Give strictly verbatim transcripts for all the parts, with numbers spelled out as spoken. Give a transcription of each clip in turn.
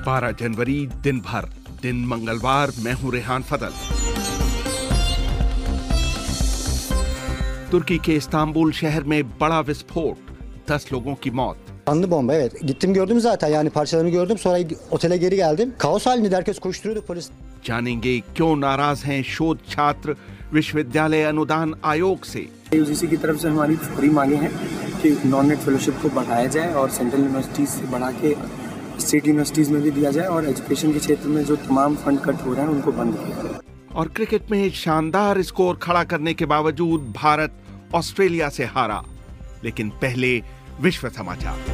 बारह जनवरी दिन भर, दिन मंगलवार। मैं हूं रेहान फजल। तुर्की के इस्तांबुल शहर में बड़ा विस्फोट, दस लोगों की मौत। Kanlı bomba, evet. Gittim gördüm zaten, yani parçalarını gördüm, sonra otele geri geldim. Kaos halinde, herkes koşturuyordu, polis. जानेंगे क्यों नाराज हैं शोध छात्र विश्वविद्यालय अनुदान आयोग से। यूजीसी की तरफ से हमारी बड़ी मांगे हैं कि नॉन नेट फेलोशिप को बढ़ाया जाए और सेंट्रल यूनिवर्सिटीज से बढ़ा के स्टेट यूनिवर्सिटीज में भी दिया जाए और एजुकेशन के क्षेत्र में जो तमाम फंड कट हो रहे हैं उनको बंद किया जाए। और क्रिकेट में शानदार स्कोर खड़ा करने के बावजूद भारत ऑस्ट्रेलिया से हारा। लेकिन पहले विश्व समाचार।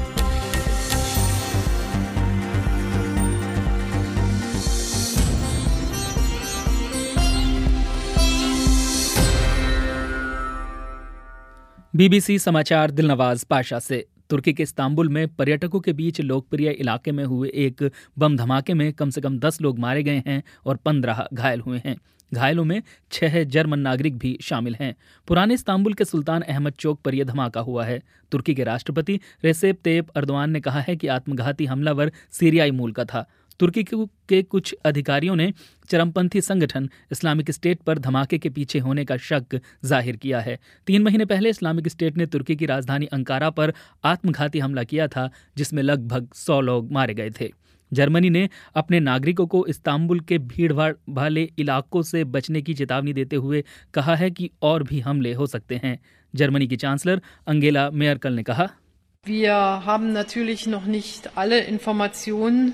बीबीसी समाचार दिलनवाज पाशा से। तुर्की के इस्तांबुल में पर्यटकों के बीच लोकप्रिय इलाके में हुए एक बम धमाके में कम से कम दस लोग मारे गए हैं और पंद्रह घायल हुए हैं। घायलों में छह जर्मन नागरिक भी शामिल हैं। पुराने इस्तांबुल के सुल्तान अहमद चौक पर यह धमाका हुआ है। तुर्की के राष्ट्रपति रेसेप तैयप अर्दोआन ने कहा है कि आत्मघाती हमलावर सीरियाई मूल का था। तुर्की के कुछ अधिकारियों ने चरमपंथी संगठन इस्लामिक स्टेट पर धमाके के पीछे होने का शक जाहिर किया है। तीन महीने पहले इस्लामिक स्टेट ने तुर्की की राजधानी अंकारा पर आत्मघाती हमला किया था, जिसमें लगभग सौ लोग मारे गए थे। जर्मनी ने अपने नागरिकों को इस्तांबुल के भीड़भाड़ वाले इलाकों से बचने की चेतावनी देते हुए कहा है कि और भी हमले हो सकते हैं। जर्मनी की चांसलर अंगेला मेर्केल ने कहा, Wir haben natürlich noch nicht alle Informationen.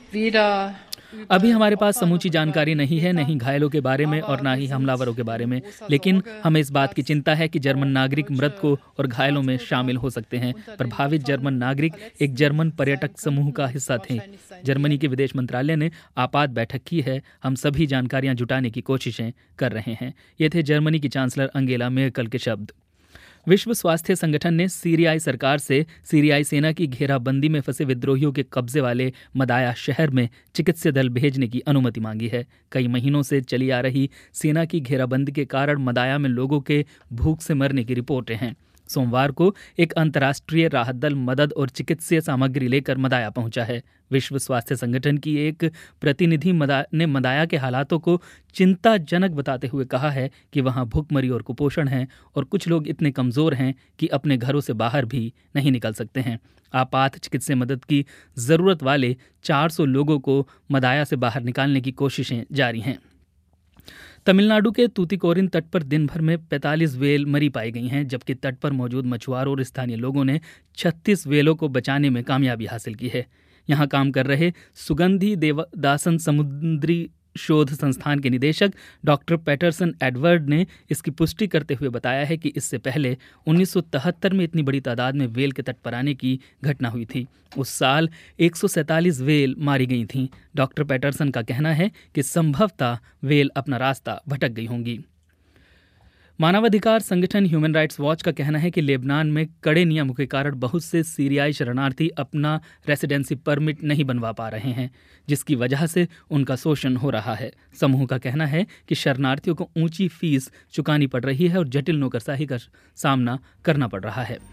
अभी हमारे पास समूची जानकारी नहीं है, नहीं घायलों के बारे में और ना ही हमलावरों के बारे में, लेकिन हमें इस बात की चिंता है कि जर्मन नागरिक मृतकों और घायलों में शामिल हो सकते हैं। प्रभावित जर्मन नागरिक एक जर्मन पर्यटक समूह का हिस्सा थे। जर्मनी के विदेश मंत्रालय ने आपात बैठक की है। हम सभी जानकारियां जुटाने की कोशिशें कर रहे हैं। ये थे जर्मनी की चांसलर अंगेला मेर्केल के शब्द। विश्व स्वास्थ्य संगठन ने सीरियाई सरकार से सीरियाई सेना की घेराबंदी में फंसे विद्रोहियों के कब्जे वाले मदाया शहर में चिकित्सीय दल भेजने की अनुमति मांगी है। कई महीनों से चली आ रही सेना की घेराबंदी के कारण मदाया में लोगों के भूख से मरने की रिपोर्टें हैं। सोमवार को एक अंतर्राष्ट्रीय राहत दल मदद और चिकित्सीय सामग्री लेकर मदाया पहुंचा है। विश्व स्वास्थ्य संगठन की एक प्रतिनिधि मदा, ने मदाया के हालातों को चिंताजनक बताते हुए कहा है कि वहां भूखमरी और कुपोषण है और कुछ लोग इतने कमजोर हैं कि अपने घरों से बाहर भी नहीं निकल सकते हैं। आपात चिकित्सीय मदद की जरूरत वाले चार सौ लोगों को मदाया से बाहर निकालने की कोशिशें जारी हैं। तमिलनाडु के तूतीकोरिन तट पर दिन भर में पैंतालीस व्हेल मरी पाई गई हैं, जबकि तट पर मौजूद मछुआरों और स्थानीय लोगों ने छत्तीस व्हेलों को बचाने में कामयाबी हासिल की है। यहां काम कर रहे सुगंधी देवदासन समुद्री शोध संस्थान के निदेशक डॉक्टर पैटरसन एडवर्ड ने इसकी पुष्टि करते हुए बताया है कि इससे पहले उन्नीस सौ तिहत्तर में इतनी बड़ी तादाद में व्हेल के तट पर आने की घटना हुई थी। उस साल एक सौ सैंतालीस व्हेल मारी गई थीं। डॉक्टर पैटरसन का कहना है कि संभवतः व्हेल अपना रास्ता भटक गई होंगी। मानवाधिकार संगठन ह्यूमन राइट्स वॉच का कहना है कि लेबनान में कड़े नियमों के कारण बहुत से सीरियाई शरणार्थी अपना रेसिडेंसी परमिट नहीं बनवा पा रहे हैं, जिसकी वजह से उनका शोषण हो रहा है। समूह का कहना है कि शरणार्थियों को ऊंची फीस चुकानी पड़ रही है और जटिल नौकरशाही का सामना करना पड़ रहा है।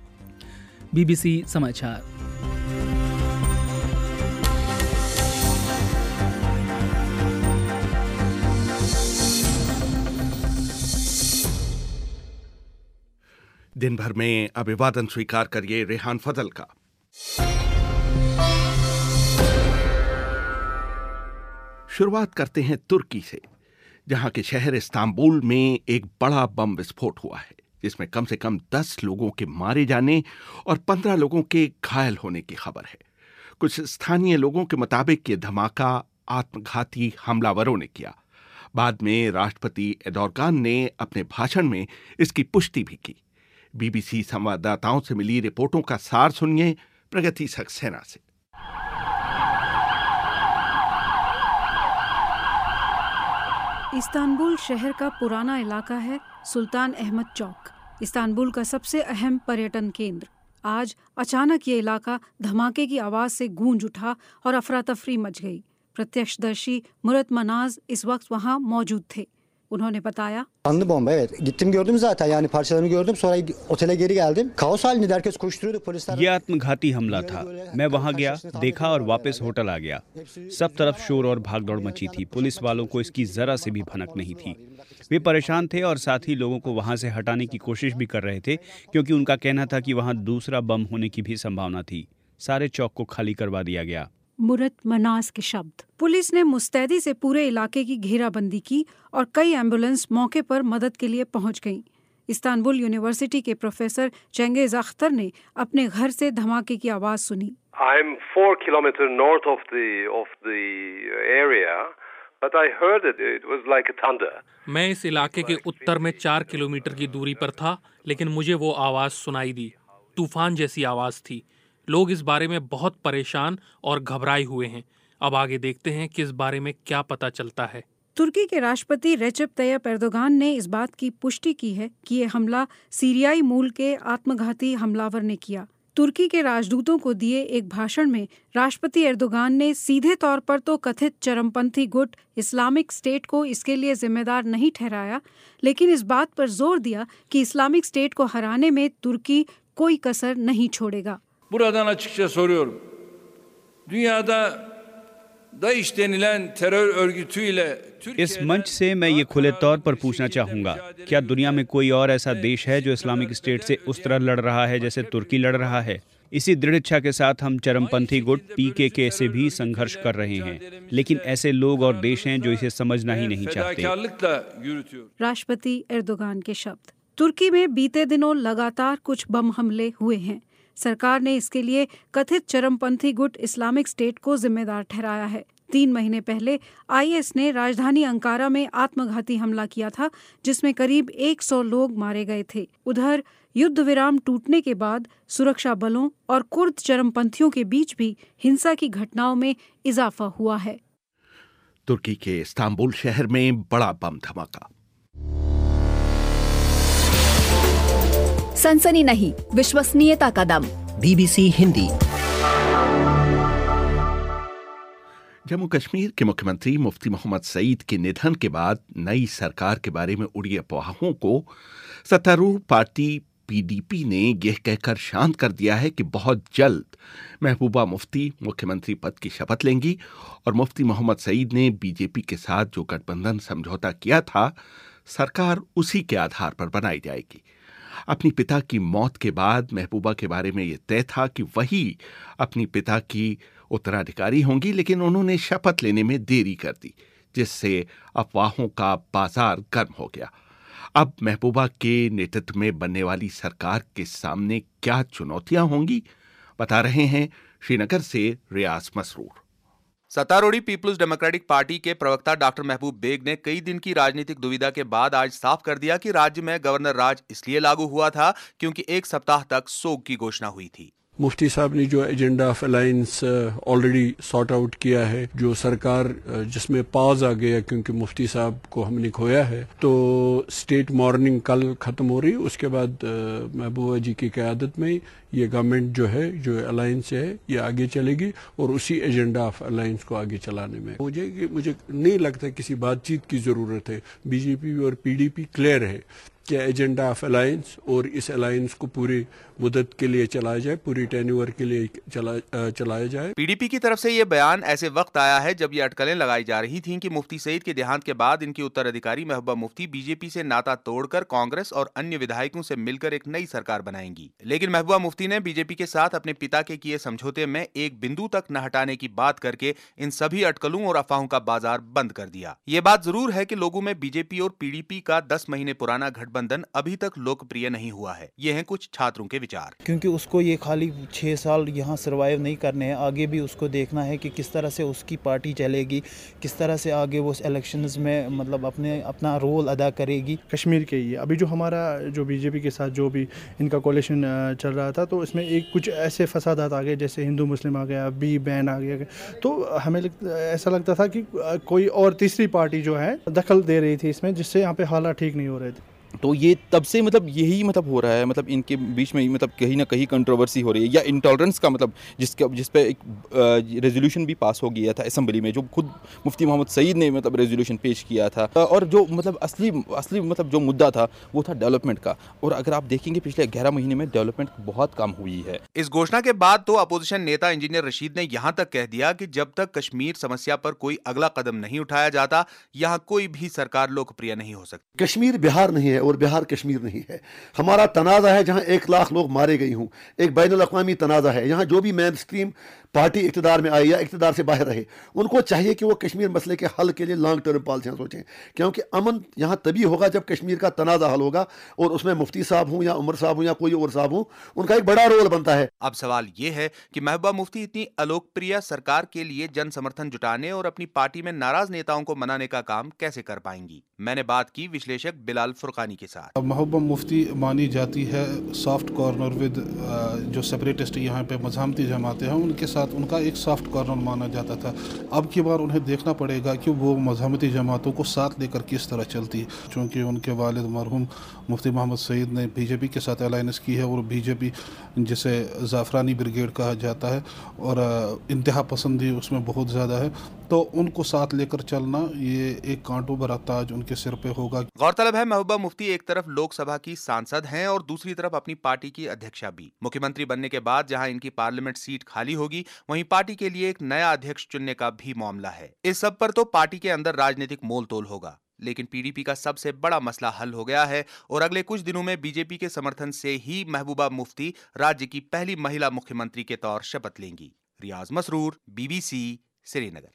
बीबीसी समाचार। दिन भर में अभिवादन स्वीकार करिए रेहान फजल का। शुरुआत करते हैं तुर्की से, जहां के शहर इस्तांबुल में एक बड़ा बम विस्फोट हुआ है, जिसमें कम से कम दस लोगों के मारे जाने और पंद्रह लोगों के घायल होने की खबर है। कुछ स्थानीय लोगों के मुताबिक ये धमाका आत्मघाती हमलावरों ने किया। बाद में राष्ट्रपति एर्दोगान ने अपने भाषण में इसकी पुष्टि भी की। बीबीसी संवाददाताओं से मिली रिपोर्टों का सार सुनिए प्रगति सक्सेना से। इस्तांबुल शहर का पुराना इलाका है सुल्तान अहमद चौक, इस्तांबुल का सबसे अहम पर्यटन केंद्र। आज अचानक ये इलाका धमाके की आवाज से गूंज उठा और अफरा तफरी मच गई। प्रत्यक्षदर्शी मुरत मनाज इस वक्त वहां मौजूद थे। उन्होंने बताया, Anlı bomba, evet. Gittim gördüm zaten, yani parçalarını gördüm, sonra otele geri geldim. Kaos halinde, herkes koşturuyordu, polisler. ये आत्मघाती हमला था। मैं वहां गया, देखा और वापस होटल आ गया। सब तरफ शोर और भागदौड़ मची थी। पुलिस वालों को इसकी जरा से भी भनक नहीं थी। वे परेशान थे और साथ ही लोगों को वहां से हटाने की कोशिश भी कर रहे थे, क्योंकि उनका कहना था कि वहां दूसरा बम होने की भी संभावना थी। सारे चौक को खाली करवा दिया गया। मुरत मनास के शब्द। पुलिस ने मुस्तैदी से पूरे इलाके की घेराबंदी की और कई एम्बुलेंस मौके पर मदद के लिए पहुंच गईं। इस्तांबुल यूनिवर्सिटी के प्रोफेसर चेंगेज अख्तर ने अपने घर से धमाके की आवाज सुनी। I'm four kilometers north of the of the area, but I heard it. It was like a thunder. मैं इस इलाके के उत्तर में चार किलोमीटर की दूरी पर था, लेकिन मुझे वो आवाज सुनाई दी। तूफान जैसी आवाज थी। लोग इस बारे में बहुत परेशान और घबराए हुए हैं। अब आगे देखते हैं कि इस बारे में क्या पता चलता है। तुर्की के राष्ट्रपति रेचेप तैयप एर्दोगान ने इस बात की पुष्टि की है कि ये हमला सीरियाई मूल के आत्मघाती हमलावर ने किया। तुर्की के राजदूतों को दिए एक भाषण में राष्ट्रपति एर्दोगान ने सीधे तौर पर तो कथित चरमपंथी गुट इस्लामिक स्टेट को इसके लिए जिम्मेदार नहीं ठहराया, लेकिन इस बात पर जोर दिया कि इस्लामिक स्टेट को हराने में तुर्की कोई कसर नहीं छोड़ेगा। Buradan açıkça soruyorum. Dünyada DAEŞ denilen terör örgütüyle इस मंच से मैं ये खुले तौर पर पूछना चाहूँगा, क्या दुनिया में कोई और ऐसा देश है जो इस्लामिक स्टेट से उस तरह लड़ रहा है जैसे तुर्की लड़ रहा है? इसी दृढ़ इच्छा के साथ हम चरमपंथी गुट पीकेके से भी संघर्ष कर रहे हैं, लेकिन ऐसे लोग और देश हैं जो इसे समझना ही नहीं चाहते। राष्ट्रपति एर्दोगान के शब्द। तुर्की में बीते दिनों लगातार कुछ बम हमले हुए हैं। सरकार ने इसके लिए कथित चरमपंथी गुट इस्लामिक स्टेट को जिम्मेदार ठहराया है। तीन महीने पहले आईएस ने राजधानी अंकारा में आत्मघाती हमला किया था, जिसमें करीब सौ लोग मारे गए थे। उधर युद्ध विराम टूटने के बाद सुरक्षा बलों और कुर्द चरमपंथियों के बीच भी हिंसा की घटनाओं में इजाफा हुआ है। तुर्की के इस्तांबुल शहर में बड़ा बम धमाका। सनसनी नहीं, विश्वसनीयता का दम। बीबीसी हिंदी। जम्मू कश्मीर के मुख्यमंत्री मुफ्ती मोहम्मद सईद के निधन के बाद नई सरकार के बारे में उड़ी अफवाहों को सत्तारूढ़ पार्टी पीडीपी ने यह कहकर शांत कर दिया है कि बहुत जल्द महबूबा मुफ्ती मुख्यमंत्री पद की शपथ लेंगी और मुफ्ती मोहम्मद सईद ने बीजेपी के साथ जो गठबंधन समझौता किया था, सरकार उसी के आधार पर बनाई जाएगी। अपनी पिता की मौत के बाद महबूबा के बारे में यह तय था कि वही अपनी पिता की उत्तराधिकारी होंगी, लेकिन उन्होंने शपथ लेने में देरी कर दी, जिससे अफवाहों का बाजार गर्म हो गया। अब महबूबा के नेतृत्व में बनने वाली सरकार के सामने क्या चुनौतियां होंगी, बता रहे हैं श्रीनगर से रियाज मसरूर। सत्तारूढ़ी पीपुल्स डेमोक्रेटिक पार्टी के प्रवक्ता डॉक्टर महबूब बेग ने कई दिन की राजनीतिक दुविधा के बाद आज साफ कर दिया कि राज्य में गवर्नर राज इसलिए लागू हुआ था क्योंकि एक सप्ताह तक सोग की घोषणा हुई थी। मुफ्ती साहब ने जो agenda of alliance already sort out किया है, जो सरकार जिसमें पॉज आ गया क्योंकि मुफ्ती साहब को हमने खोया है, तो स्टेट मॉर्निंग कल खत्म हो रही, उसके बाद महबूबा जी की क़यादत में ये गवर्नमेंट जो है, जो अलायंस है, ये आगे चलेगी और उसी एजेंडा ऑफ अलायंस को आगे चलाने में मुझे मुझे नहीं लगता किसी बातचीत की ज़रूरत है। बीजेपी और पीडीपी क्लियर है कि एजेंडा ऑफ अलायंस और इस अलायंस को पूरी मुद्दत के लिए चलाया जाए, पूरी टेन्योर के लिए चला चलाया जाए। पीडीपी की तरफ से ये बयान ऐसे वक्त आया है जब ये अटकलें लगाई जा रही थीं कि मुफ्ती सईद के देहांत के बाद इनकी उत्तराधिकारी महबूबा मुफ्ती बीजेपी से नाता तोड़कर कांग्रेस और अन्य विधायकों से मिलकर एक नई सरकार बनाएंगी। लेकिन महबूबा मुफ्ती ने बीजेपी के साथ अपने पिता के किए समझौते में एक बिंदु तक न हटाने की बात करके इन सभी अटकलों और अफवाहों का बाजार बंद कर दिया। ये बात जरूर है कि लोगों में बीजेपी और पीडीपी का दस महीने पुराना गठबंधन अभी तक लोकप्रिय नहीं हुआ है। ये हैं कुछ छात्रों के विचार। क्योंकि उसको ये खाली छह साल यहाँ सरवाइव नहीं करने हैं, आगे भी उसको देखना है कि किस तरह से उसकी पार्टी चलेगी, किस तरह से आगे वो इलेक्शंस में मतलब अपने अपना रोल अदा करेगी। कश्मीर के ही अभी जो हमारा जो बीजेपी के साथ जो भी इनका कोalition चल रहा था, तो इसमें एक कुछ ऐसे फसादात आ गए जैसे हिंदू मुस्लिम आ गया, बी बैन आ गया, तो हमें ऐसा लगता था कि कोई और तीसरी पार्टी जो है दखल दे रही थी इसमें, जिससे यहाँ पे हालात ठीक नहीं हो रहे थे। तो ये तब से मतलब यही मतलब हो रहा है, मतलब इनके बीच में मतलब कहीं ना कहीं कंट्रोवर्सी हो रही है या इंटॉलरेंस का, मतलब जिसका जिस पे एक रेजोल्यूशन भी पास हो गया था असेंबली में, जो खुद मुफ्ती मोहम्मद सईद ने मतलब रेजोल्यूशन पेश किया था। और जो मतलब असली असली मतलब जो मुद्दा था वो था डेवलपमेंट का, और अगर आप देखेंगे पिछले ग्यारह महीने में डेवलपमेंट बहुत कम हुई है। इस घोषणा के बाद तो अपोजिशन नेता इंजीनियर रशीद ने यहां तक कह दिया कि जब तक कश्मीर समस्या पर कोई अगला कदम नहीं उठाया जाता, यहां कोई भी सरकार लोकप्रिय नहीं हो सकती। कश्मीर बिहार नहीं है और बिहार कश्मीर नहीं है। हमारा तनाज़ा है जहां एक लाख लोग मारे गए हों, एक बैनुल अक़वामी तनाज़ा है। यहाँ जो भी मेन स्ट्रीम पार्टी इक़्तिदार में आई या इक़्तिदार से बाहर रहे, उनको चाहिए कि वो कश्मीर मसले के हल के लिए लॉन्ग टर्म पॉलिसियाँ सोचें, क्योंकि अमन यहाँ तभी होगा जब कश्मीर का तनाज़ा हल होगा, और उसमें मुफ्ती साहब हूँ या उमर साहब हूँ या कोई और साहब हूँ, उनका एक बड़ा रोल बनता है। अब सवाल ये है कि महबूबा मुफ्ती इतनी अलोकप्रिय सरकार के लिए जन समर्थन जुटाने और अपनी पार्टी में नाराज नेताओं को मनाने का काम कैसे कर पाएंगी। मैंने बात की विश्लेषक बिलाल फुरकानी के साथ। महबूबा मुफ्ती मानी जाती है सॉफ्ट कॉर्नर विद जो सेपरेटिस्ट यहाँ पे मज़ामती जमाते हैं उनके साथ उनका एक सॉफ्ट कॉर्नर माना जाता था। अब की बार उन्हें देखना पड़ेगा कि वो मज़ामती जमातों को साथ लेकर किस तरह चलती है, चूँकि उनके वालिद मरहूम मुफ्ती मोहम्मद सईद ने बीजेपी के साथ अलायंस की है, और बीजेपी जिसे ज़ाफ़रानी ब्रिगेड कहा जाता है और इंतहा पसंदी उसमें बहुत ज़्यादा है, तो उनको साथ लेकर चलना ये एक कांटों भरा ताज उनके सिर पे होगा। गौरतलब है महबूबा मुफ्ती एक तरफ लोकसभा की सांसद हैं और दूसरी तरफ अपनी पार्टी की अध्यक्षा भी। मुख्यमंत्री बनने के बाद जहां इनकी पार्लियामेंट सीट खाली होगी, वहीं पार्टी के लिए एक नया अध्यक्ष चुनने का भी मामला है। इस सब पर तो पार्टी के अंदर राजनीतिक मोल तोल होगा, लेकिन पीडीपी का सबसे बड़ा मसला हल हो गया है और अगले कुछ दिनों में बीजेपी के समर्थन से ही महबूबा मुफ्ती राज्य की पहली महिला मुख्यमंत्री के तौर शपथ लेंगी। रियाज मसरूर, बीबीसी, श्रीनगर।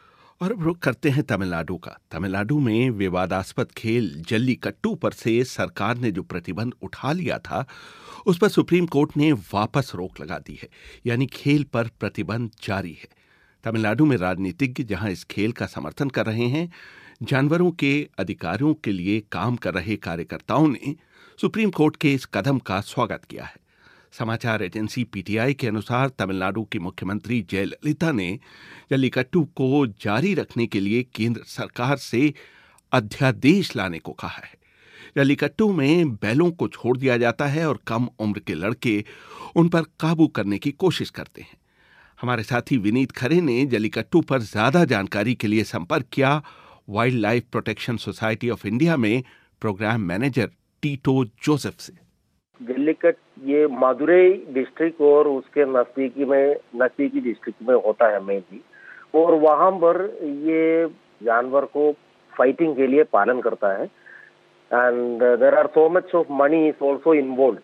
और अब रुख करते हैं तमिलनाडु का। तमिलनाडु में विवादास्पद खेल जल्लीकट्टू पर से सरकार ने जो प्रतिबंध उठा लिया था, उस पर सुप्रीम कोर्ट ने वापस रोक लगा दी है, यानी खेल पर प्रतिबंध जारी है। तमिलनाडु में राजनीतिज्ञ जहां इस खेल का समर्थन कर रहे हैं, जानवरों के अधिकारों के लिए काम कर रहे कार्यकर्ताओं ने सुप्रीम कोर्ट के इस कदम का स्वागत किया है। समाचार एजेंसी पीटीआई के अनुसार तमिलनाडु की मुख्यमंत्री जयललिता ने जल्लीकट्टू को जारी रखने के लिए केंद्र सरकार से अध्यादेश लाने को कहा है। जल्लीकट्टू में बैलों को छोड़ दिया जाता है और कम उम्र के लड़के उन पर काबू करने की कोशिश करते हैं। हमारे साथी विनीत खरे ने जल्लीकट्टू पर ज्यादा जानकारी के लिए संपर्क किया wild life protection society of India में प्रोग्राम मैनेजर टीटो जोसेफ से। जल्लीकट ये मदुरई डिस्ट्रिक्ट और उसके नजदीकी में नजदीकी डिस्ट्रिक्ट में होता है मेनली, और वहां पर ये जानवर को फाइटिंग के लिए पालन करता है। And there are so much of money is also involved.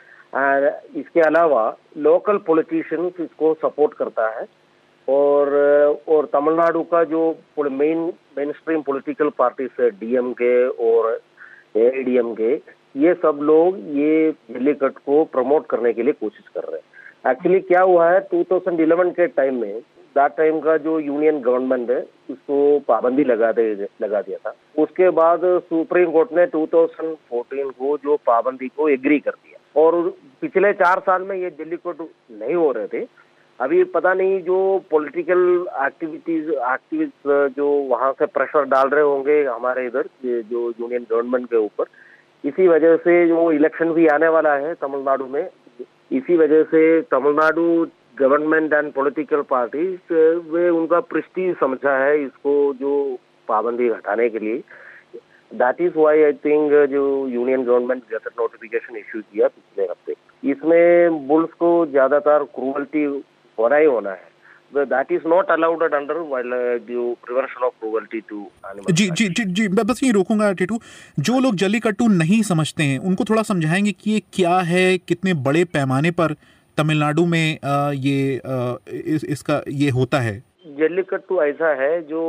And इसके अलावा लोकल पॉलिटिशियंस इसको सपोर्ट करता है, और और तमिलनाडु का जो main main stream political parties है, डीएमके और एआईडीएमके, ये सब लोग ये जल्लीकट को प्रमोट करने के लिए कोशिश कर रहे हैं। एक्चुअली क्या हुआ है, दो हज़ार ग्यारह के टाइम में दैट टाइम का जो यूनियन गवर्नमेंट है उसको पाबंदी लगा दे लगा दिया था। उसके बाद सुप्रीम कोर्ट ने दो हज़ार चौदह को जो पाबंदी को एग्री कर दिया, और पिछले चार साल में ये जल्लीकट नहीं हो रहे थे। अभी पता नहीं जो पॉलिटिकल एक्टिविटीज एक्टिविस्ट जो वहां से प्रेशर डाल रहे होंगे हमारे इधर जो यूनियन गवर्नमेंट के ऊपर, इसी वजह से जो इलेक्शन भी आने वाला है तमिलनाडु में, इसी वजह से Tamil Nadu government and political parties वे उनका प्रेस्टीज समझा है इसको जो पाबंदी हटाने के लिए। That is why I think जो union government gazette notification issue किया पिछले हफ्ते, इसमें बुल्स को ज्यादातर क्रूअल्टी होना ही होना है। That is not allowed under the prevention of cruelty to animals. जी जी जी जी मैं बस ये रोकूंगा टिटू, जो लोग जल्लीकट्टू नहीं समझते हैं उनको थोड़ा समझाएंगे कि ये क्या है, कितने बड़े पैमाने पर तमिलनाडु में आ, ये आ, इस, इसका ये होता है। जल्लीकट्टू ऐसा है जो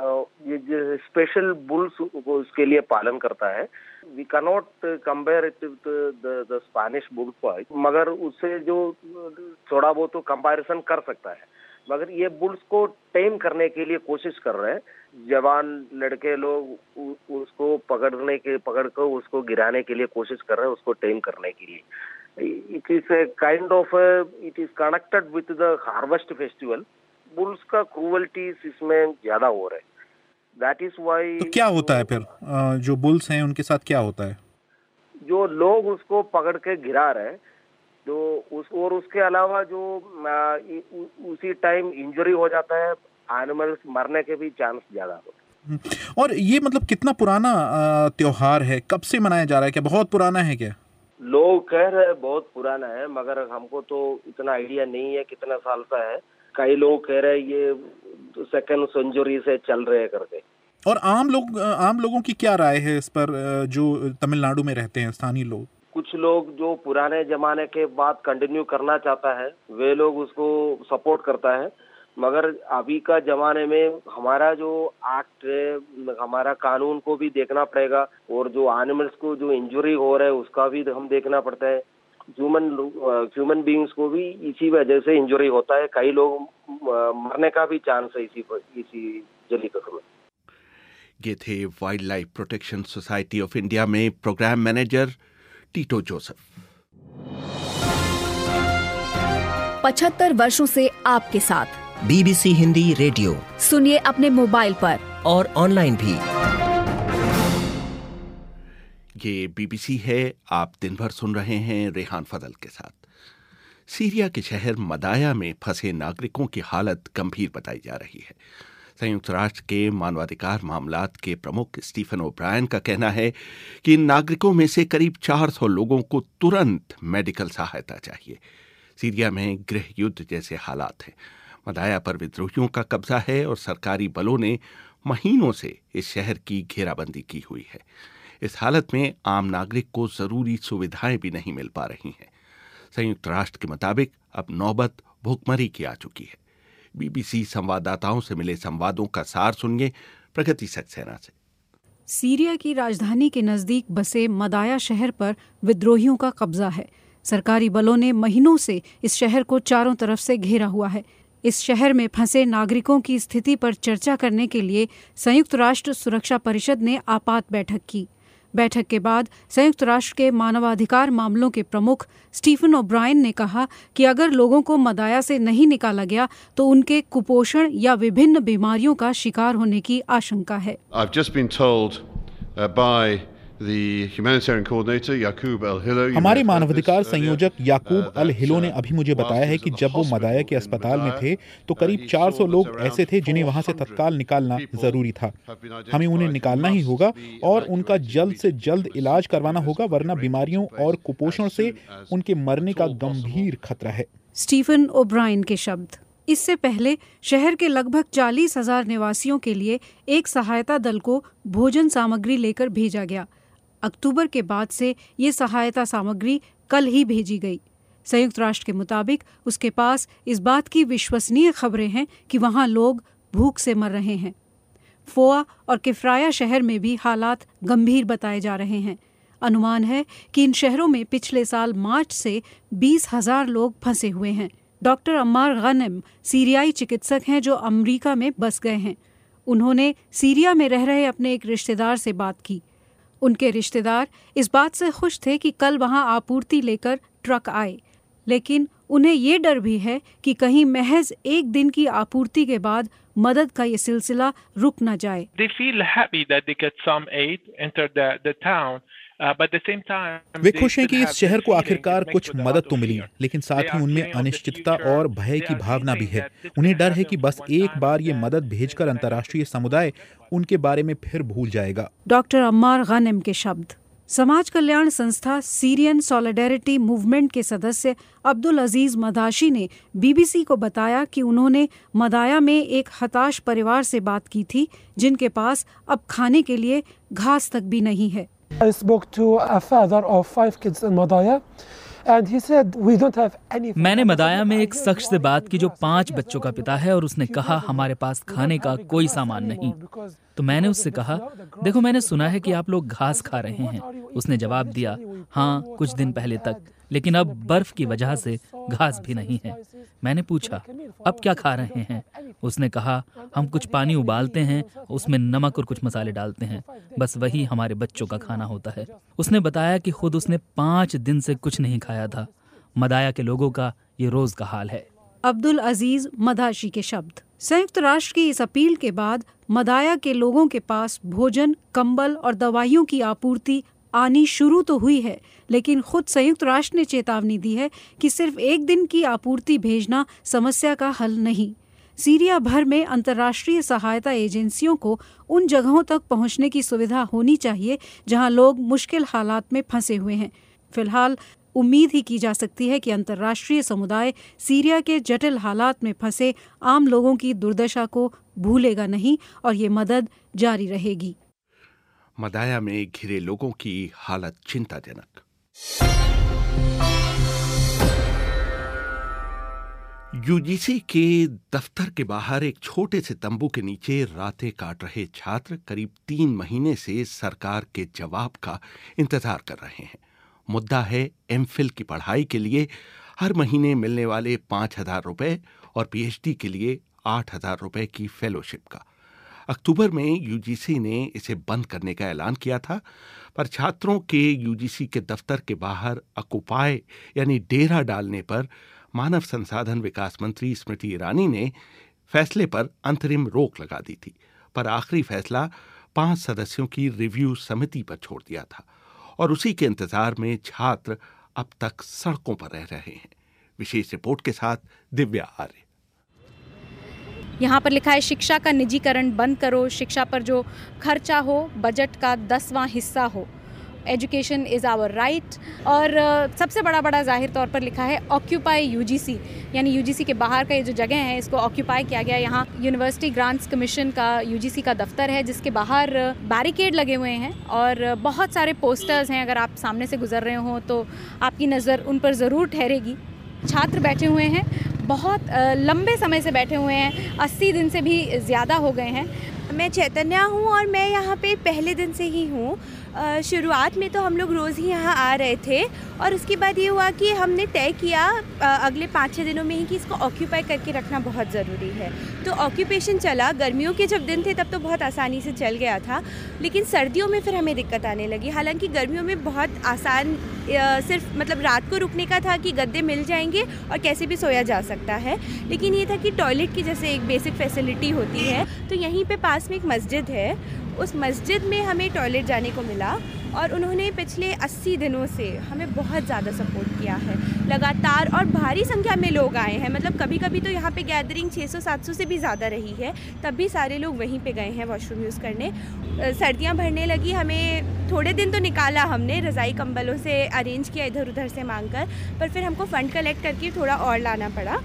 ये स्पेशल बुल्स उसके लिए पालन करता है। We cannot compare it with the Spanish bull fight, मगर उससे जो थोड़ा बहुत तो कंपैरिजन कर सकता है, मगर ये बुल्स को टेम करने के लिए कोशिश कर रहे हैं। जवान लड़के लोग उसको पकड़ने के पकड़ कर उसको गिराने के लिए कोशिश कर रहे हैं, उसको टेम करने के लिए। It is a kind of it is connected with the harvest festival. Bulls का क्रूअल्टी इसमें ज्यादा हो रहा है। That is why. तो क्या होता है फिर जो बुल्स हैं उनके साथ क्या होता है? जो लोग उसको पकड़ के गिरा रहे, तो उस और उसके अलावा जो आ, उ, उसी टाइम इंजरी हो जाता है, एनिमल्स मरने के भी चांस ज्यादा होते हैं। और ये मतलब कितना पुराना त्योहार है, कब से मनाया जा रहा है, क्या बहुत पुराना है क्या? लोग कह रहे हैं बहुत पुराना है, मगर हमको तो इतना आइडिया नहीं है कितना साल का है। कई लोग कह रहे हैं ये सेकंड सेंचुरी से चल रहे हैं करके। और आम लोग आम लोगों की क्या राय है इस पर, जो तमिलनाडु में रहते हैं स्थानीय लोग? कुछ लोग जो पुराने जमाने के बाद कंटिन्यू करना चाहता है, वे लोग उसको सपोर्ट करता है, मगर अभी का जमाने में हमारा जो एक्ट है, हमारा कानून को भी देखना पड़ेगा, और जो एनिमल्स को जो इंजरी हो रहा है उसका भी हम देखना पड़ता है। ह्यूमन ह्यूमन बीइंग्स को भी इसी वजह से इंजरी होता है, कई लोग मरने का भी चांस है इसी इसी जलीकट्टू में। ये थे wild life protection society of India में प्रोग्राम मैनेजर टीटो जोसेफ। पचहत्तर वर्षों से आपके साथ बीबीसी हिंदी रेडियो सुनिए अपने मोबाइल पर और ऑनलाइन भी। ये बीबीसी है, आप दिन भर सुन रहे हैं रेहान फजल के साथ। सीरिया के शहर मदाया में फंसे नागरिकों की हालत गंभीर बताई जा रही है। संयुक्त राष्ट्र के मानवाधिकार मामलात के प्रमुख स्टीफन ओब्रायन का कहना है कि इन नागरिकों में से करीब चार सौ लोगों को तुरंत मेडिकल सहायता चाहिए। सीरिया में गृह युद्ध जैसे हालात हैं। मदाया पर विद्रोहियों का कब्जा है और सरकारी बलों ने महीनों से इस शहर की घेराबंदी की हुई है। इस हालत में आम नागरिक को जरूरी सुविधाएं भी नहीं मिल पा रही हैं। संयुक्त राष्ट्र के मुताबिक अब नौबत भूखमरी की आ चुकी है। बीबीसी संवाददाताओं से मिले संवादों का सार सुनिए प्रगति सक्सेना से। सीरिया की राजधानी के नजदीक बसे मदाया शहर पर विद्रोहियों का कब्जा है। सरकारी बलों ने महीनों से इस शहर को चारों तरफ से घेरा हुआ है। इस शहर में फंसे नागरिकों की स्थिति पर चर्चा करने के लिए संयुक्त राष्ट्र सुरक्षा परिषद ने आपात बैठक की। बैठक के बाद संयुक्त राष्ट्र के मानवाधिकार मामलों के प्रमुख स्टीफन ओब्रायन ने कहा कि अगर लोगों को मदाया से नहीं निकाला गया तो उनके कुपोषण या विभिन्न बीमारियों का शिकार होने की आशंका है। I've just been told uh, by हमारे मानवाधिकार संयोजक याकूब अल हिलो ने अभी मुझे बताया है कि जब वो मदाया के अस्पताल में थे तो करीब चार सौ लोग ऐसे थे जिन्हें वहां से तत्काल निकालना जरूरी था। हमें उन्हें निकालना ही होगा और उनका जल्द से जल्द इलाज करवाना होगा, वरना बीमारियों और कुपोषण से उनके मरने का गंभीर खतरा है। स्टीफन ओब्रायन के शब्द। इससे पहले शहर के लगभग चालीस हजार निवासियों के लिए एक सहायता दल को भोजन सामग्री लेकर भेजा गया। अक्टूबर के बाद से ये सहायता सामग्री कल ही भेजी गई। संयुक्त राष्ट्र के मुताबिक उसके पास इस बात की विश्वसनीय खबरें हैं कि वहाँ लोग भूख से मर रहे हैं। फोआ और किफ्राया शहर में भी हालात गंभीर बताए जा रहे हैं। अनुमान है कि इन शहरों में पिछले साल मार्च से बीस हजार लोग फंसे हुए हैं। डॉक्टर अम्मार गनम सीरियाई चिकित्सक हैं जो अमेरिका में बस गए हैं। उन्होंने सीरिया में रह रहे अपने एक रिश्तेदार से बात की। उनके रिश्तेदार इस बात से खुश थे कि कल वहां आपूर्ति लेकर ट्रक आए, लेकिन उन्हें ये डर भी है कि कहीं महज एक दिन की आपूर्ति के बाद मदद का ये सिलसिला रुक न जाए। They feel happy that they get some aid enter the the town. Uh, but at the same time, वे खुश हैं कि इस शहर को आखिरकार कुछ मदद तो मिली, लेकिन साथ ही उनमें अनिश्चितता और भय की भावना भी है। उन्हें डर है कि बस एक बार ये मदद भेजकर अंतर्राष्ट्रीय समुदाय उनके बारे में फिर भूल जाएगा। डॉक्टर अम्मार गनम के शब्द। समाज कल्याण संस्था सीरियन सॉलिडेरिटी मूवमेंट के सदस्य अब्दुल अजीज मदाशी ने बीबीसी को बताया कि उन्होंने मदाया में एक हताश परिवार से बात की थी जिनके पास अब खाने के लिए घास तक भी नहीं है। I spoke to a father of five kids in Madaya and he said we don't have any. मैंने मदाया में एक शख्स से बात की जो पांच बच्चों का पिता है और उसने कहा हमारे पास खाने का कोई सामान नहीं। तो मैंने उससे कहा, देखो मैंने सुना है कि आप लोग घास खा रहे हैं। उसने जवाब दिया, हाँ कुछ दिन पहले तक, लेकिन अब बर्फ की वजह से घास भी नहीं है। मैंने पूछा, अब क्या खा रहे हैं? उसने कहा, हम कुछ पानी उबालते हैं, उसमें नमक और कुछ मसाले डालते हैं, बस वही हमारे बच्चों का खाना होता है। उसने बताया कि खुद उसने पाँच दिन से कुछ नहीं खाया था। मदाया के लोगों का ये रोज का हाल है। अब्दुल अजीज मदाशी के शब्द। संयुक्त राष्ट्र की इस अपील के बाद मदाया के लोगों के पास भोजन, कंबल और दवाइयों की आपूर्ति आनी शुरू तो हुई है, लेकिन खुद संयुक्त राष्ट्र ने चेतावनी दी है कि सिर्फ एक दिन की आपूर्ति भेजना समस्या का हल नहीं। सीरिया भर में अंतर्राष्ट्रीय सहायता एजेंसियों को उन जगहों तक पहुंचने की सुविधा होनी चाहिए जहां लोग मुश्किल हालात में फंसे हुए हैं। फिलहाल उम्मीद ही की जा सकती है कि अंतर्राष्ट्रीय समुदाय सीरिया के जटिल हालात में फंसे आम लोगों की दुर्दशा को भूलेगा नहीं और ये मदद जारी रहेगी। मदाया में घिरे लोगों की हालत चिंताजनक। यूजीसी के दफ्तर के बाहर एक छोटे से तंबू के नीचे रातें काट रहे छात्र करीब तीन महीने से सरकार के जवाब का इंतजार कर रहे हैं। मुद्दा है एमफिल की पढ़ाई के लिए हर महीने मिलने वाले पांच हजार रुपए और पीएचडी के लिए आठ हजार रुपए की फेलोशिप का। अक्टूबर में यूजीसी ने इसे बंद करने का ऐलान किया था, पर छात्रों के यूजीसी के दफ्तर के बाहर ऑक्युपाई यानी डेरा डालने पर मानव संसाधन विकास मंत्री स्मृति ईरानी ने फैसले पर अंतरिम रोक लगा दी थी, पर आखिरी फैसला पांच सदस्यों की रिव्यू समिति पर छोड़ दिया था और उसी के इंतजार में छात्र अब तक सड़कों पर रह रहे हैं। विशेष रिपोर्ट के साथ दिव्या आर्य। यहाँ पर लिखा है शिक्षा का निजीकरण बंद करो, शिक्षा पर जो खर्चा हो बजट का दसवां हिस्सा हो, एजुकेशन इज़ आवर राइट। और uh, सबसे बड़ा बड़ा जाहिर तौर पर लिखा है ऑक्यूपाई यूजीसी, यानी यूजीसी के बाहर का ये जो जगह है इसको ऑक्यूपाई किया गया। यहाँ यूनिवर्सिटी ग्रांट्स कमीशन का यूजीसी का दफ्तर है जिसके बाहर बैरिकेड लगे हुए हैं और बहुत सारे पोस्टर्स हैं। अगर आप सामने से गुजर रहे हो तो आपकी नज़र उन पर ज़रूर ठहरेगी। छात्र बैठे हुए हैं, बहुत लंबे समय से बैठे हुए हैं, अस्सी दिन से भी ज़्यादा हो गए हैं। मैं चैतन्या हूँ और मैं यहाँ पे पहले दिन से ही हूँ। शुरुआत में तो हम लोग रोज़ ही यहाँ आ रहे थे और उसके बाद ये हुआ कि हमने तय किया अगले पाँच छः दिनों में ही कि इसको ऑक्यूपाई करके रखना बहुत ज़रूरी है। तो ऑक्यूपेशन चला। गर्मियों के जब दिन थे तब तो बहुत आसानी से चल गया था, लेकिन सर्दियों में फिर हमें दिक्कत आने लगी। हालांकि गर्मियों में बहुत आसान सिर्फ मतलब रात को रुकने का था कि गद्दे मिल जाएंगे और कैसे भी सोया जा सकता है, लेकिन ये था कि टॉयलेट की जैसे एक बेसिक फैसिलिटी होती है। तो यहीं पे पास में एक मस्जिद है, उस मस्जिद में हमें टॉयलेट जाने को मिला और उन्होंने पिछले अस्सी दिनों से हमें बहुत ज़्यादा सपोर्ट किया है लगातार, और भारी संख्या में लोग आए हैं। मतलब कभी कभी तो यहाँ पे गैदरिंग छह सौ सात सौ से भी ज़्यादा रही है, तब भी सारे लोग वहीं पे गए हैं वॉशरूम यूज़ करने। सर्दियाँ भरने लगी, हमें थोड़े दिन तो निकाला हमने, रज़ाई कंबलों से अरेंज किया इधर उधर से मांग कर, पर फिर हमको फ़ंड कलेक्ट करके थोड़ा और लाना पड़ा।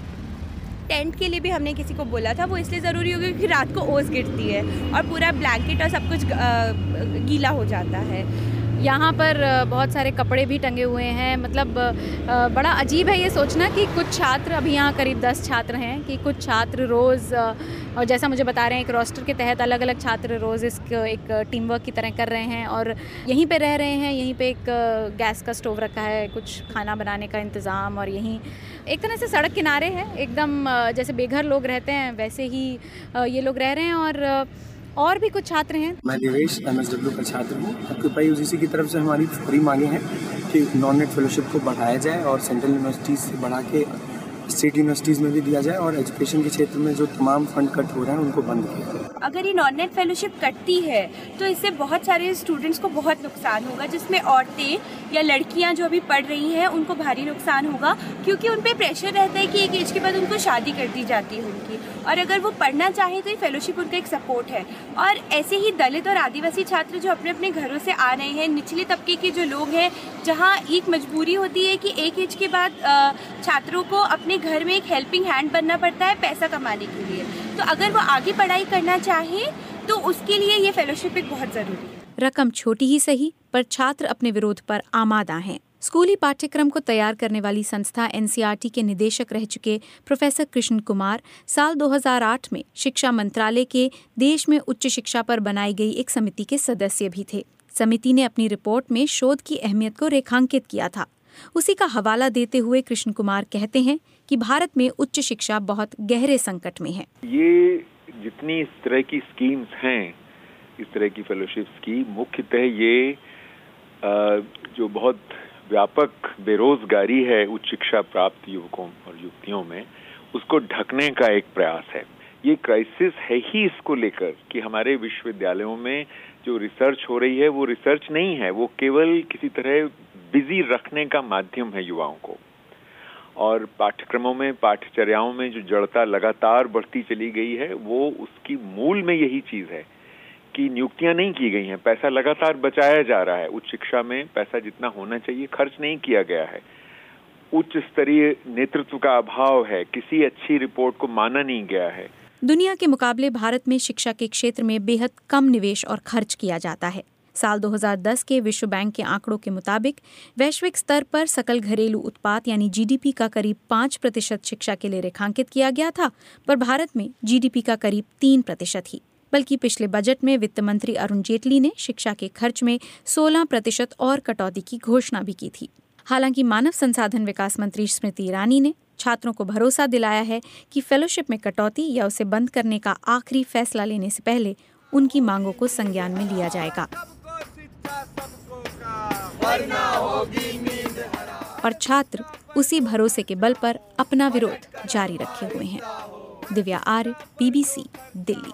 टेंट के लिए भी हमने किसी को बोला था, वो इसलिए ज़रूरी हो गया क्योंकि रात को ओस गिरती है और पूरा ब्लैंकेट और सब कुछ गीला हो जाता है। यहाँ पर बहुत सारे कपड़े भी टंगे हुए हैं। मतलब बड़ा अजीब है ये सोचना कि कुछ छात्र, अभी यहाँ करीब दस छात्र हैं, कि कुछ छात्र रोज़, और जैसा मुझे बता रहे हैं एक रोस्टर के तहत अलग अलग छात्र रोज़ इसको एक टीम वर्क की तरह कर रहे हैं और यहीं पे रह रहे हैं। यहीं पे एक गैस का स्टोव रखा है, कुछ खाना बनाने का इंतज़ाम, और यहीं एक तरह से सड़क किनारे है, एकदम जैसे बेघर लोग रहते हैं वैसे ही ये लोग रह रहे हैं। और और भी कुछ छात्र हैं। मैं देवेश एमएसडब्ल्यू का छात्र हूँ। ऑक्यूपाई यूजीसी की तरफ से हमारी बड़ी मांगे हैं कि नॉन नेट फेलोशिप को बढ़ाया जाए और सेंट्रल यूनिवर्सिटीज़ से बढ़ा के स्टेट यूनिवर्सिटीज़ में भी दिया जाए, और एजुकेशन के क्षेत्र में जो तमाम फंड कट हो रहे हैं उनको बंद किया जाए। अगर ये नॉन नेट फेलोशिप कटती है तो इससे बहुत सारे स्टूडेंट्स को बहुत नुकसान होगा, जिसमें औरतें या लड़कियां जो अभी पढ़ रही हैं उनको भारी नुकसान होगा, क्योंकि उन पे प्रेशर रहता है कि एक एज के बाद उनको शादी कर दी जाती है उनकी, और अगर वो पढ़ना चाहें तो ये फेलोशिप उनका एक सपोर्ट है। और ऐसे ही दलित और आदिवासी छात्र जो अपने अपने घरों से आ रहे हैं, निचले तबके के जो लोग हैं, जहाँ एक मजबूरी होती है कि एक एज के बाद छात्रों को अपने घर में एक हेल्पिंग हैंड बनना पड़ता है पैसा कमाने के लिए, तो अगर वो आगे पढ़ाई करना चाहें तो उसके लिए ये फेलोशिप एक बहुत ज़रूरी है। रकम छोटी ही सही, पर छात्र अपने विरोध पर आमादा हैं। स्कूली पाठ्यक्रम को तैयार करने वाली संस्था एनसीईआरटी के निदेशक रह चुके प्रोफेसर कृष्ण कुमार साल दो हज़ार आठ में शिक्षा मंत्रालय के देश में उच्च शिक्षा पर बनाई गई एक समिति के सदस्य भी थे। समिति ने अपनी रिपोर्ट में शोध की अहमियत को रेखांकित किया था। उसी का हवाला देते हुए कृष्ण कुमार कहते हैं कि भारत में उच्च शिक्षा बहुत गहरे संकट में है। ये जितनी इस तरह की स्कीम्स हैं, इस तरह की फेलोशिप्स की, मुख्यतः ये जो बहुत व्यापक बेरोजगारी है उच्च शिक्षा प्राप्त युवकों और युवतियों में, उसको ढकने का एक प्रयास है। ये क्राइसिस है ही इसको लेकर कि हमारे विश्वविद्यालयों में जो रिसर्च हो रही है वो रिसर्च नहीं है, वो केवल किसी तरह बिजी रखने का माध्यम है युवाओं को। और पाठ्यक्रमों में, पाठ्यचर्याओं में जो जड़ता लगातार बढ़ती चली गई है, वो उसकी मूल में यही चीज है कि नियुक्तियां नहीं की गई हैं, पैसा लगातार बचाया जा रहा है। उच्च शिक्षा में पैसा जितना होना चाहिए खर्च नहीं किया गया है। उच्च स्तरीय नेतृत्व का अभाव है, किसी अच्छी रिपोर्ट को माना नहीं गया है। दुनिया के मुकाबले भारत में शिक्षा के क्षेत्र में बेहद कम निवेश और खर्च किया जाता है। साल दो हज़ार दस के विश्व बैंक के आंकड़ों के मुताबिक वैश्विक स्तर पर सकल घरेलू उत्पाद यानी जीडीपी का करीब पाँच प्रतिशत शिक्षा के लिए रेखांकित किया गया था, पर भारत में जीडीपी का करीब तीन प्रतिशत ही। बल्कि पिछले बजट में वित्त मंत्री अरुण जेटली ने शिक्षा के खर्च में सोलह प्रतिशत और कटौती की घोषणा भी की थी। हालांकि मानव संसाधन विकास मंत्री स्मृति ईरानी ने छात्रों को भरोसा दिलाया है कि फेलोशिप में कटौती या उसे बंद करने का आखिरी फैसला लेने से पहले उनकी मांगों को संज्ञान में लिया जाएगा। और छात्र उसी भरोसे के बल पर अपना विरोध जारी रखे हुए हैं। दिव्या आर्य, बीबीसी, दिल्ली।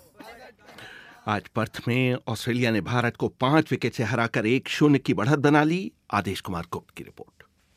आज पर्थ में ऑस्ट्रेलिया ने भारत को पांच विकेट से हराकर एक शून्य की बढ़त बना ली। आदेश कुमार गुप्त की रिपोर्ट।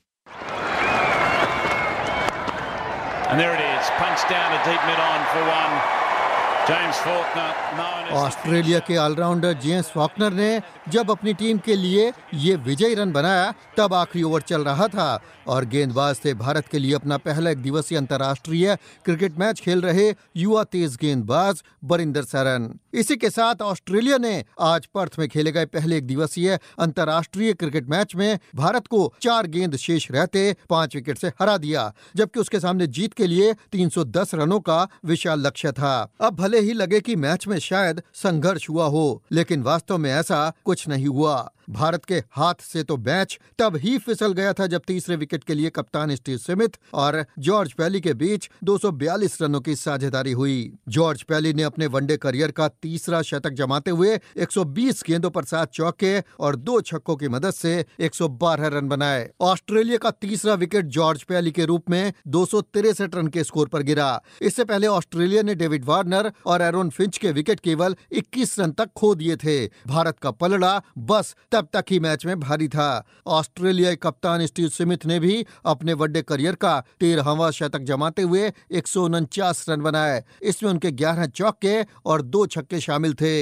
And there it is, punched down a deep mid on for one. James Faulkner, known as Australia के ऑलराउंडर जेम्स फॉकनर ने जब अपनी टीम के लिए ये विजयी रन बनाया तब आखिरी ओवर चल रहा था और गेंदबाज थे भारत के लिए अपना पहला एक दिवसीय अंतर्राष्ट्रीय क्रिकेट मैच खेल रहे युवा तेज गेंदबाज बरिंदर सरन। इसी के साथ ऑस्ट्रेलिया ने आज पर्थ में खेले गए पहले एक दिवसीय अंतर्राष्ट्रीय क्रिकेट मैच में भारत को चार गेंद शेष रहते पांच विकेट से हरा दिया, जबकि उसके सामने जीत के लिए तीन सौ दस रनों का विशाल लक्ष्य था। अब भले ही लगे कि मैच में शायद संघर्ष हुआ हो, लेकिन वास्तव में ऐसा कुछ नहीं हुआ। भारत के हाथ से तो मैच तब ही फिसल गया था जब तीसरे विकेट के लिए कप्तान स्टीव स्मिथ और जॉर्ज पैली के बीच दो सौ बयालीस रनों की साझेदारी हुई। जॉर्ज पैली ने अपने वनडे करियर का तीसरा शतक जमाते हुए एक सौ बीस गेंदों पर सात चौके और दो छक्कों की मदद से एक सौ बारह रन बनाए। ऑस्ट्रेलिया का तीसरा विकेट जॉर्ज पैली के रूप में दो सौ तिरसठ रन के स्कोर पर गिरा। इससे पहले ऑस्ट्रेलिया ने डेविड वार्नर और एरोन फिंच के विकेट केवल इक्कीस रन तक खो दिए थे। भारत का पलड़ा बस तब तक ही मैच में भारी था। ऑस्ट्रेलियाई कप्तान स्टीव स्मिथ ने भी अपने वनडे करियर का तेरहवां शतक जमाते हुए एक सौ उनचास रन बनाए। इसमें उनके ग्यारह चौके और दो छक्के शामिल थे।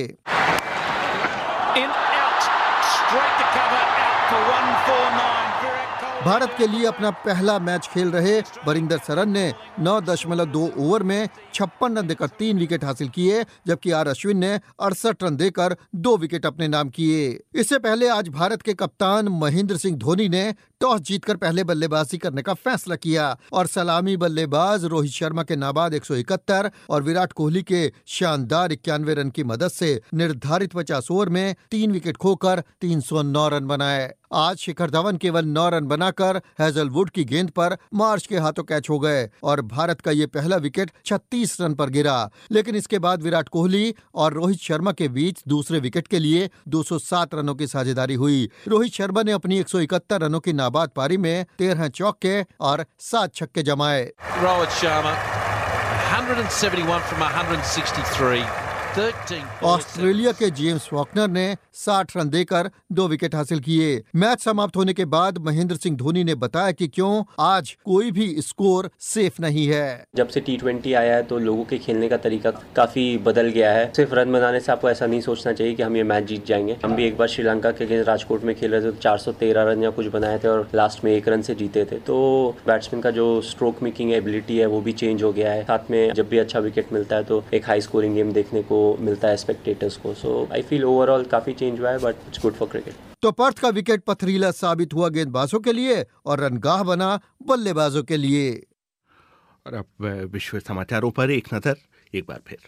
भारत के लिए अपना पहला मैच खेल रहे बरिंदर सरन ने नौ दशमलव दो ओवर में छप्पन रन देकर तीन विकेट हासिल किए, जबकि आर अश्विन ने अड़सठ रन देकर दो विकेट अपने नाम किए। इससे पहले आज भारत के कप्तान महेंद्र सिंह धोनी ने टॉस जीतकर पहले बल्लेबाजी करने का फैसला किया और सलामी बल्लेबाज रोहित शर्मा के नाबाद एक सौ इकहत्तर और विराट कोहली के शानदार इक्यानवे रन की मदद से निर्धारित पचास ओवर में तीन विकेट खोकर तीन सौ नौ रन बनाए। आज शिखर धवन केवल नौ रन बनाकर हैजलवुड की गेंद पर मार्श के हाथों कैच हो गए और भारत का ये पहला विकेट छत्तीस रन पर गिरा। लेकिन इसके बाद विराट कोहली और रोहित शर्मा के बीच दूसरे विकेट के लिए दो सौ सात रनों की साझेदारी हुई। रोहित शर्मा ने अपनी एक सौ इकहत्तर रनों की नाबाद पारी में तेरह चौके और सात छक्के जमाए। Rohit Sharma one seventy-one from one sixty-three। Australia के जेम्स फॉकनर ने साठ रन देकर दो विकेट हासिल किए। मैच समाप्त होने के बाद महेंद्र सिंह धोनी ने बताया कि क्यों आज कोई भी स्कोर सेफ नहीं है। जब से टी ट्वेंटी आया है तो लोगों के खेलने का तरीका काफी बदल गया है। सिर्फ रन बनाने से आपको ऐसा नहीं सोचना चाहिए कि हम ये मैच जीत जाएंगे। हम भी एक बार श्रीलंका के अगेंस्ट राजकोट में खेल रहे थे तो चार सौ तेरह रन या कुछ बनाए थे और लास्ट में एक रन से जीते थे। तो बैट्समैन का जो स्ट्रोक मेकिंग एबिलिटी है वो भी चेंज हो गया है। साथ में जब भी अच्छा विकेट मिलता है तो एक हाई स्कोरिंग गेम देखने को मिलता है स्पेक्टेटर्स को। सो आई फील ओवरऑल काफी चेंज हुआ है, but it's good for cricket. तो पर्थ का विकेट पथरीला साबित हुआ गेंदबाजों के लिए और रनगाह बना बल्लेबाजों के लिए। और अब विश्व समाचारों पर एक नजर एक बार फिर।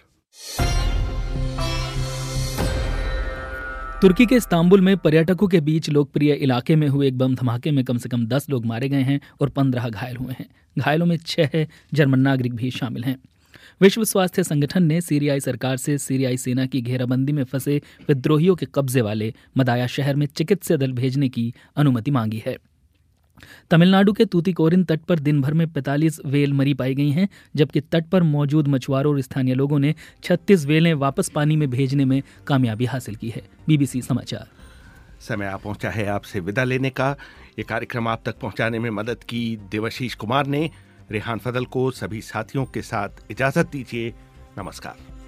तुर्की के इस्तांबुल में पर्यटकों के बीच लोकप्रिय इलाके में हुए एक बम धमाके में कम से कम दस लोग मारे गए हैं और पंद्रह घायल हुए हैं। घायलों में छह जर्मन नागरिक भी शामिल हैं। विश्व स्वास्थ्य संगठन ने सीरियाई सरकार से सीरियाई सेना की घेराबंदी में फंसे विद्रोहियों के कब्जे वाले मदाया शहर में चिकित्सा दल भेजने की अनुमति मांगी है। तमिलनाडु के तूतीकोरिन तट पर दिन भर में पैंतालीस वेल मरी पाई गई हैं, जबकि तट पर मौजूद मछुआरों और स्थानीय लोगों ने छत्तीस वेलें वापस पानी में भेजने में कामयाबी हासिल की है। बीबीसी समाचार। समय आ पहुंचा है आपसे विदा लेने का। ये कार्यक्रम आप तक पहुंचाने में मदद की देवाशीष कुमार ने। रेहान फजल को सभी साथियों के साथ इजाजत दीजिए। नमस्कार।